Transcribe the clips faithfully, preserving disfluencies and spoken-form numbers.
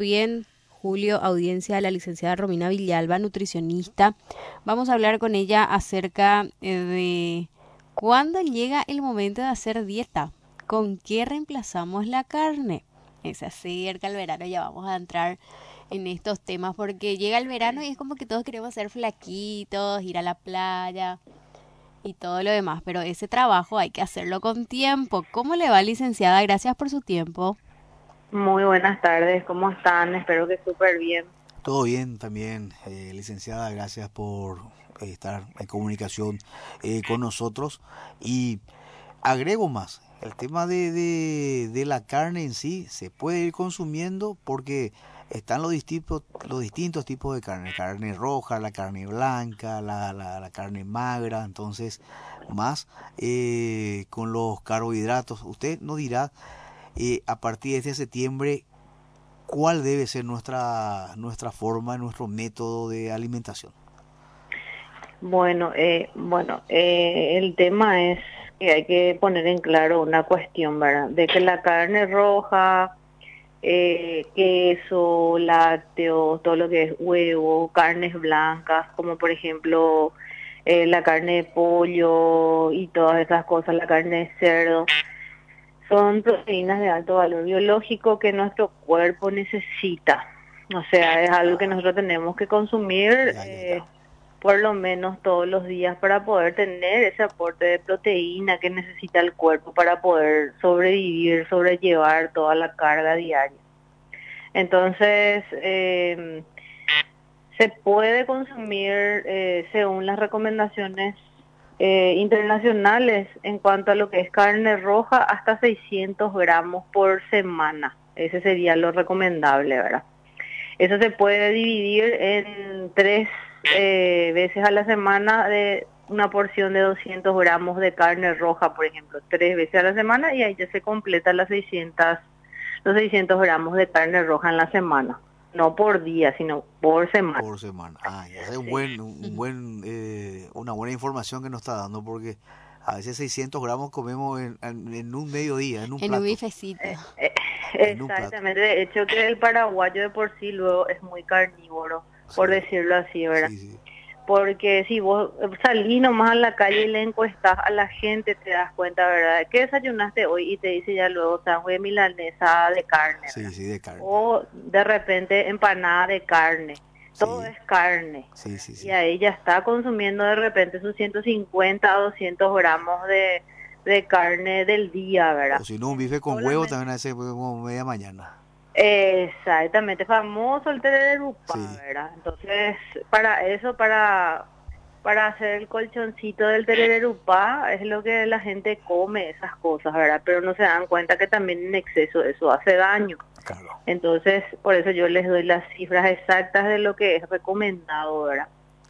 bien, Julio, audiencia de la licenciada Romina Villalba, nutricionista. Vamos a hablar con ella acerca eh, de cuándo llega el momento de hacer dieta, con qué reemplazamos la carne. Eh, Se acerca el verano, ya vamos a entrar en estos temas porque llega el verano y es como que todos queremos ser flaquitos, ir a la playa y todo lo demás, pero ese trabajo hay que hacerlo con tiempo. ¿Cómo le va, licenciada? Gracias por su tiempo. Muy buenas tardes, ¿cómo están? Espero que súper bien. Todo bien también, eh, licenciada, gracias por eh, estar en comunicación eh, con nosotros. Y agrego más, el tema de, de, de la carne en sí se puede ir consumiendo porque están los distintos, los distintos tipos de carne, carne roja, la carne blanca, la, la, la carne magra, entonces más eh, con los carbohidratos. Usted nos dirá eh, a partir de este septiembre cuál debe ser nuestra nuestra forma, nuestro método de alimentación. Bueno, eh, bueno, eh, el tema es que hay que poner en claro una cuestión, ¿verdad? De que la carne roja, eh, queso, lácteos, todo lo que es huevo, carnes blancas, como por ejemplo eh, la carne de pollo y todas esas cosas, la carne de cerdo. Son proteínas de alto valor biológico que nuestro cuerpo necesita. O sea, es algo que nosotros tenemos que consumir Ya, ya, ya. eh, por lo menos todos los días para poder tener ese aporte de proteína que necesita el cuerpo para poder sobrevivir, sobrellevar toda la carga diaria. Entonces, eh, se puede consumir eh, según las recomendaciones eh, internacionales en cuanto a lo que es carne roja hasta seiscientos gramos por semana. Ese sería lo recomendable, ¿verdad? Eso se puede dividir en tres eh, veces a la semana de una porción de doscientos gramos de carne roja, por ejemplo, tres veces a la semana y ahí ya se completa las seiscientos, los seiscientos gramos de carne roja en la semana. No por día, sino por semana. Por semana. Ah, ya es un Sí. buen, un buen, eh, una buena información que nos está dando porque a veces seiscientos gramos comemos en, en, en un mediodía, en un En un plato, bifecito. Eh, eh, en un plato. exactamente, de hecho que el paraguayo de por sí luego es muy carnívoro, por Sí, decirlo así, ¿verdad? sí, sí, Porque si vos salís nomás a la calle y le encuestás a la gente, te das cuenta, ¿verdad? ¿Qué desayunaste hoy? Y te dice ya luego sándwich de milanesa de carne, sí, ¿verdad? sí, de carne. O de repente empanada de carne. Todo Sí, es carne, sí, ¿verdad? sí, Y sí. ahí ya está consumiendo de repente sus ciento cincuenta a doscientos gramos de, de carne del día, ¿verdad? O si no, un En bife con huevo solamente también a veces como media mañana. Exactamente, famoso el tererupá, Sí, ¿verdad? Entonces, para eso, para, para hacer el colchoncito del tererupá, es lo que la gente come, esas cosas, ¿verdad? Pero no se dan cuenta que también en exceso eso hace daño. claro. Entonces, por eso yo les doy las cifras exactas de lo que es recomendado, ¿verdad?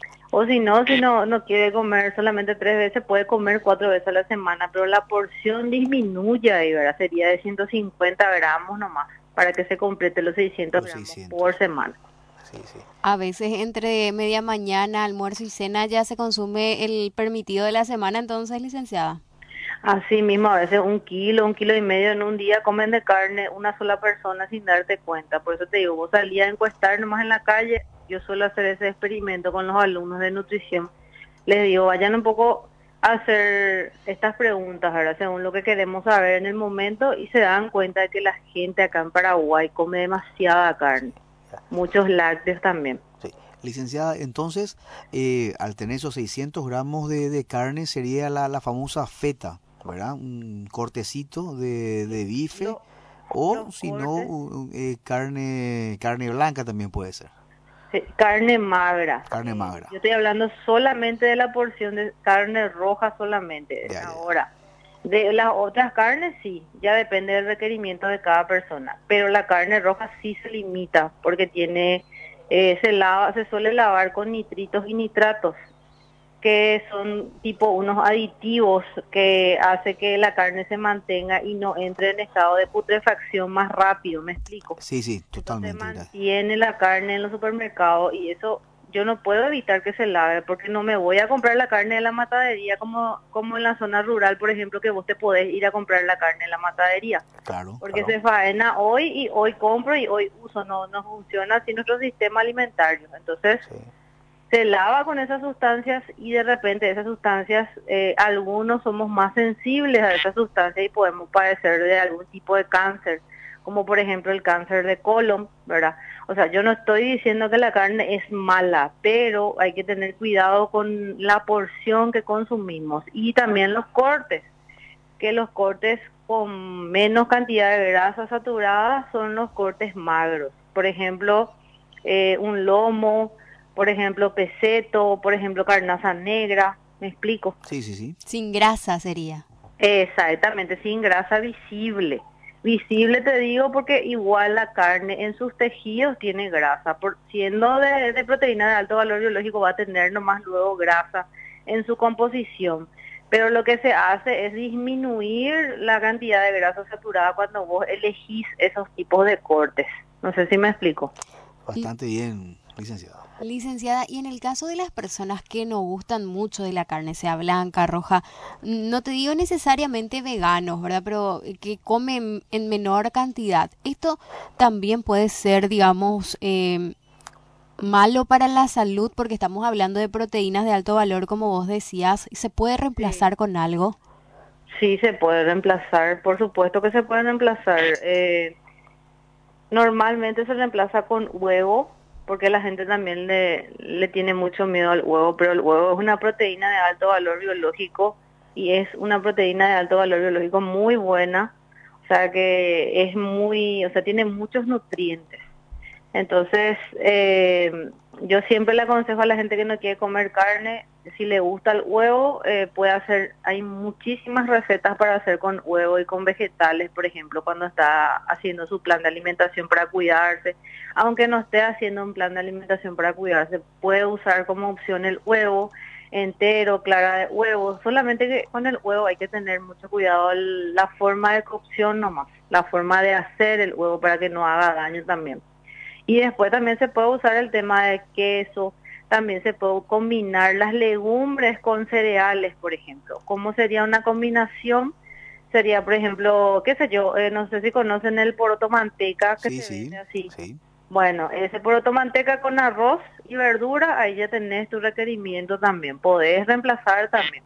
O si no, si no, no quiere comer solamente tres veces, puede comer cuatro veces a la semana, pero la porción disminuye ahí, ¿verdad? Sería de ciento cincuenta gramos nomás, para que se complete los seiscientos Los gramos por seiscientos. semana. Sí, sí. A veces entre media mañana, almuerzo y cena ya se consume el permitido de la semana, entonces, licenciada. Así mismo, a veces un kilo, un kilo y medio en un día comen de carne una sola persona sin darte cuenta. Por eso te digo, vos salías a encuestar nomás en la calle, yo suelo hacer ese experimento con los alumnos de nutrición. Les digo, vayan un poco a hacer estas preguntas, ¿verdad? Según lo que queremos saber en el momento y se dan cuenta de que la gente acá en Paraguay come demasiada carne, Ya. muchos lácteos también. Sí. Licenciada, entonces, eh, al tener esos seiscientos gramos de, de carne sería la, la famosa feta, ¿verdad? Un cortecito de, de bife Lo- o los si no, cortes, u- eh, carne, carne blanca también puede ser, sí, carne magra. carne Eh, magra. yo estoy hablando solamente de la porción de carne roja solamente. Ya, ya, ya. Ahora, de las otras carnes sí, ya depende del requerimiento de cada persona. Pero la carne roja sí se limita porque tiene, eh, se lava, se suele lavar con nitritos y nitratos, que son tipo unos aditivos que hace que la carne se mantenga y no entre en estado de putrefacción más rápido, ¿me explico? Sí, sí, Entonces totalmente. gra- mantiene la carne en los supermercados y eso yo no puedo evitar que se lave, porque no me voy a comprar la carne de la matadería como, como en la zona rural, por ejemplo, que vos te podés ir a comprar la carne de la matadería. Claro, Porque claro. se faena hoy y hoy compro y hoy uso, no, no funciona así nuestro sistema alimentario. Entonces, Sí. se lava con esas sustancias y de repente esas sustancias, eh, algunos somos más sensibles a esas sustancias y podemos padecer de algún tipo de cáncer, como por ejemplo el cáncer de colon, ¿verdad? O sea, yo no estoy diciendo que la carne es mala, pero hay que tener cuidado con la porción que consumimos y también los cortes, que los cortes con menos cantidad de grasa saturada son los cortes magros. Por ejemplo, eh, un lomo, por ejemplo, peseto, por ejemplo, carnaza negra, ¿me explico? Sí, sí, sí. Sin grasa sería. Exactamente, sin grasa visible. Visible te digo porque igual la carne en sus tejidos tiene grasa. Por, siendo de, de proteína de alto valor biológico va a tener nomás luego grasa en su composición. Pero lo que se hace es disminuir la cantidad de grasa saturada cuando vos elegís esos tipos de cortes. No sé si me explico. Bastante bien, licenciada. Licenciada, y en el caso de las personas que no gustan mucho de la carne, sea blanca, roja, no te digo necesariamente veganos, ¿verdad? Pero que comen en menor cantidad. Esto también puede ser, digamos, eh, malo para la salud porque estamos hablando de proteínas de alto valor, como vos decías. ¿Se puede Sí. reemplazar con algo? Sí, se puede reemplazar, por supuesto que se puede reemplazar. Eh, normalmente se reemplaza con huevo, porque la gente también le, le tiene mucho miedo al huevo, pero el huevo es una proteína de alto valor biológico y es una proteína de alto valor biológico muy buena, o sea que es muy, o sea, tiene muchos nutrientes. Entonces, eh, yo siempre le aconsejo a la gente que no quiere comer carne, si le gusta el huevo, eh, puede hacer, hay muchísimas recetas para hacer con huevo y con vegetales, por ejemplo, cuando está haciendo su plan de alimentación para cuidarse. Aunque no esté haciendo un plan de alimentación para cuidarse, puede usar como opción el huevo entero, clara de huevo. Solamente que con el huevo hay que tener mucho cuidado el- la forma de cocción nomás, la forma de hacer el huevo para que no haga daño también. Y después también se puede usar el tema de queso, también se puede combinar las legumbres con cereales, por ejemplo. ¿Cómo sería una combinación? Sería, por ejemplo, qué sé yo, eh, no sé si conocen el poroto manteca que Sí, se vende sí, así. sí. Bueno, ese poroto manteca con arroz y verdura, ahí ya tenés tu requerimiento también. Podés reemplazar también.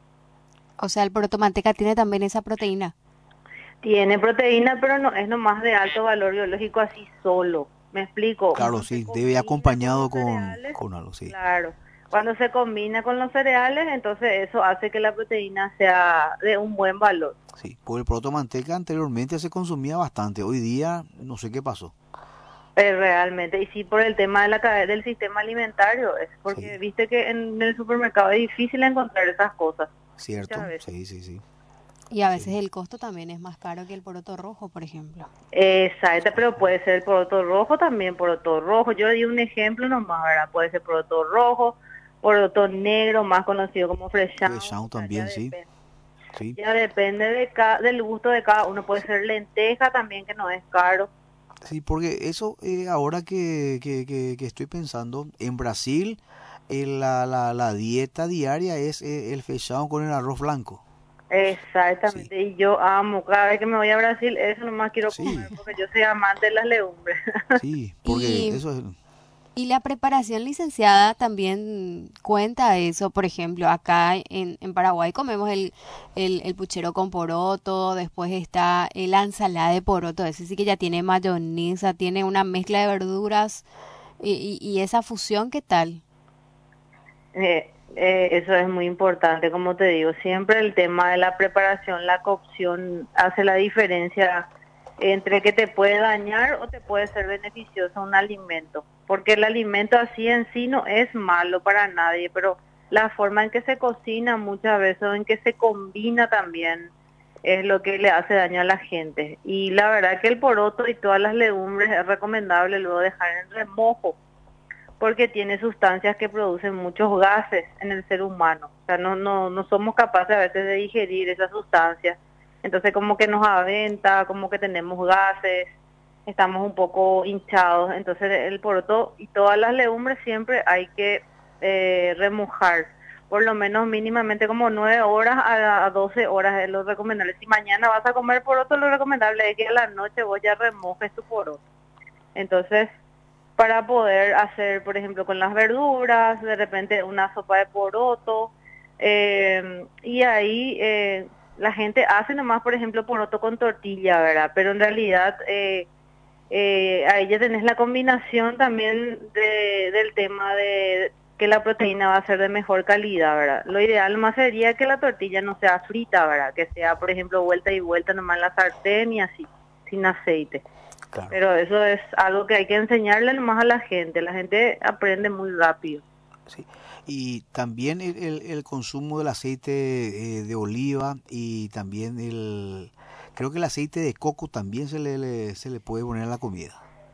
O sea, el manteca tiene también esa proteína. Tiene proteína, pero no es nomás de alto valor biológico así solo. Me explico, Claro, no se sí. Debe ir combina con acompañado los con, cereales. con algo, sí. Claro, cuando se combina con los cereales, entonces eso hace que la proteína sea de un buen valor. Sí, porque el proto manteca anteriormente se consumía bastante. Hoy día no sé qué pasó. Eh, realmente, y sí por el tema de la cadena del sistema alimentario, es porque Sí, viste que en el supermercado es difícil encontrar esas cosas, muchas cierto. veces. Sí, sí, sí. Y a veces Sí, el costo también es más caro que el poroto rojo, por ejemplo. Exacto, pero puede ser poroto rojo también, poroto rojo. Yo di un ejemplo nomás, ¿verdad? Puede ser poroto rojo, poroto negro, más conocido como freshão, o Fresh sea, ya también, sí. depende. Sí, Ya depende de ca- del gusto de cada uno. Puede ser lenteja también, que no es caro. sí, porque eso eh, ahora que, que, que, que estoy pensando, en Brasil eh, la, la, la dieta diaria es eh, el fechado con el arroz blanco. Sí, Exactamente, y yo amo, cada vez que me voy a Brasil, eso nomás quiero sí, comer, porque yo soy amante de las legumbres. sí, porque Y, eso es... y la preparación licenciada también cuenta eso. Por ejemplo, acá en, en Paraguay comemos el, el, el puchero con poroto, después está eh, la ensalada de poroto, ese sí que ya tiene mayonesa, tiene una mezcla de verduras y, y, y esa fusión, ¿qué tal? Eh, eh, eso es muy importante, como te digo, siempre el tema de la preparación, la cocción hace la diferencia entre que te puede dañar o te puede ser beneficioso un alimento, porque el alimento así en sí no es malo para nadie, pero la forma en que se cocina muchas veces o en que se combina también es lo que le hace daño a la gente. Y la verdad que el poroto y todas las legumbres es recomendable luego dejar en remojo porque tiene sustancias que producen muchos gases en el ser humano. O sea, no, no, no somos capaces a veces de digerir esas sustancias. Entonces como que nos aventa, como que tenemos gases, estamos un poco hinchados. Entonces el poroto y todas las legumbres siempre hay que eh, remojar por lo menos mínimamente como nueve horas a, a doce horas es lo recomendable. Si mañana vas a comer poroto, lo recomendable es que a la noche vos ya remojes tu poroto. Entonces, para poder hacer, por ejemplo, con las verduras, de repente una sopa de poroto, eh, y ahí eh, la gente hace nomás, por ejemplo, poroto con tortilla, ¿verdad? Pero en realidad eh, eh, ahí ya tenés la combinación también de, del tema de que la proteína va a ser de mejor calidad, ¿verdad? Lo ideal más sería que la tortilla no sea frita, ¿verdad? Que sea, por ejemplo, vuelta y vuelta nomás en la sartén y así, sin aceite. Claro. Pero eso es algo que hay que enseñarle nomás a la gente. La gente aprende muy rápido. Sí. Y también el, el, el consumo del aceite eh, de oliva y también el... Creo que el aceite de coco también se le, le, se le puede poner a la comida.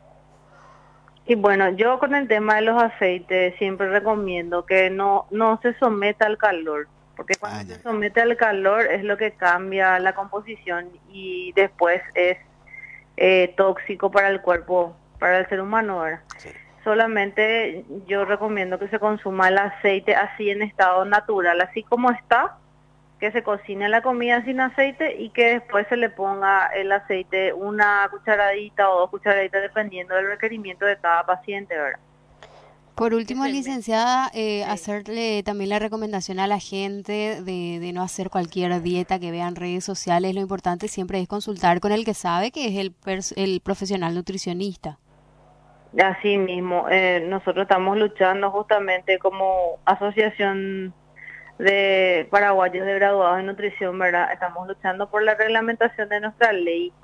Y bueno, yo con el tema de los aceites siempre recomiendo que no, no se someta al calor. Porque cuando ah, se somete al calor es lo que cambia la composición y después es Eh, tóxico para el cuerpo, para el ser humano, ¿verdad? Sí. Solamente yo recomiendo que se consuma el aceite así en estado natural, así como está, que se cocine la comida sin aceite y que después se le ponga el aceite una cucharadita o dos cucharaditas dependiendo del requerimiento de cada paciente, ¿verdad? Por último, licenciada, eh, sí. hacerle también la recomendación a la gente de, de no hacer cualquier dieta que vean en redes sociales. Lo importante siempre es consultar con el que sabe, que es el, el profesional nutricionista. Así mismo, eh, nosotros estamos luchando justamente como asociación de paraguayos de graduados en nutrición, ¿verdad? Estamos luchando por la reglamentación de nuestra ley,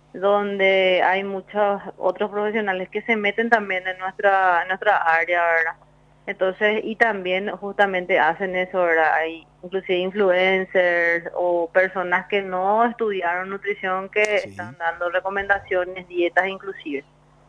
donde hay muchos otros profesionales que se meten también en nuestra en nuestra área, ¿verdad? Entonces, y también justamente hacen eso, ¿verdad? Hay inclusive influencers o personas que no estudiaron nutrición que sí. están dando recomendaciones, dietas inclusive.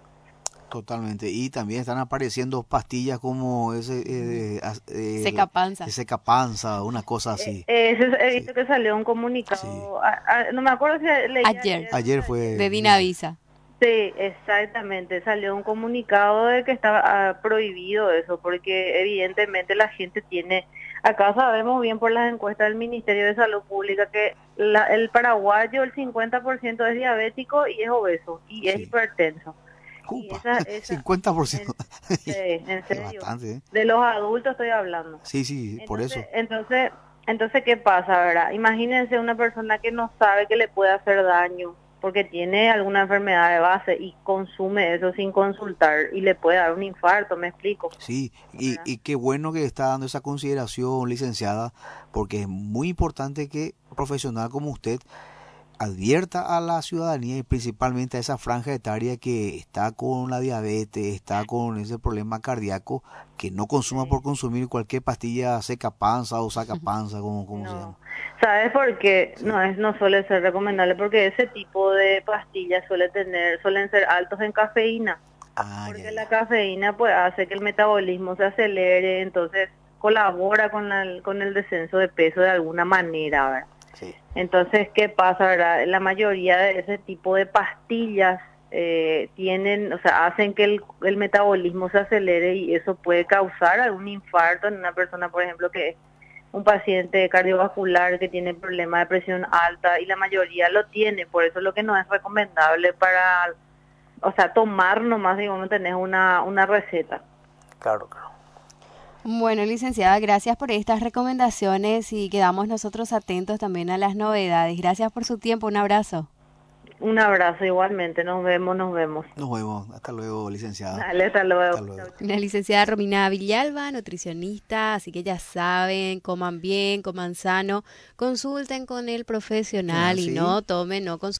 Totalmente, y también están apareciendo pastillas como ese eh, eh, secapanza, secapanza, una cosa así. Eh, eso he visto sí. que salió un comunicado, sí. a, a, no me acuerdo si leí ayer, ayer, ayer fue de Dinavisa. Sí, exactamente, salió un comunicado de que estaba ah, prohibido eso, porque evidentemente la gente tiene, acá sabemos bien por las encuestas del Ministerio de Salud Pública que la, el paraguayo el cincuenta por ciento es diabético y es obeso y sí. es hipertenso. Upa, esa, esa, cincuenta por ciento. En, sí, en serio. Bastante, ¿eh? De los adultos estoy hablando. Sí, sí, entonces, por eso. Entonces, entonces, ¿qué pasa, verdad? Imagínense una persona que no sabe que le puede hacer daño porque tiene alguna enfermedad de base y consume eso sin consultar y le puede dar un infarto, ¿me explico? Sí, y, y qué bueno que está dando esa consideración, licenciada, porque es muy importante que un profesional como usted advierta a la ciudadanía y principalmente a esa franja etaria que está con la diabetes, está con ese problema cardíaco, que no consuma sí. por consumir cualquier pastilla seca panza o saca panza, como, como no. se llama. ¿Sabes por qué? Sí. No, es, no suele ser recomendable porque ese tipo de pastillas suele tener, suelen ser altos en cafeína. Ah, porque ya, ya. la cafeína pues hace que el metabolismo se acelere, entonces colabora con, la, con el descenso de peso de alguna manera, ¿verdad? Sí. Entonces, ¿qué pasa, verdad? La mayoría de ese tipo de pastillas eh, tienen, o sea, hacen que el, el metabolismo se acelere y eso puede causar algún infarto en una persona, por ejemplo, que es un paciente cardiovascular que tiene problemas de presión alta y la mayoría lo tiene, por eso lo que no es recomendable para, o sea, tomar nomás, digamos, tenés una, una receta. Claro, claro. Bueno, licenciada, gracias por estas recomendaciones y quedamos nosotros atentos también a las novedades. Gracias por su tiempo, un abrazo. Un abrazo igualmente, nos vemos, nos vemos. Nos vemos, hasta luego, licenciada. Dale, hasta luego. Hasta luego. La licenciada Romina Villalba, nutricionista, así que ya saben, coman bien, coman sano, consulten con el profesional ah, ¿sí? y no tomen, no consumen.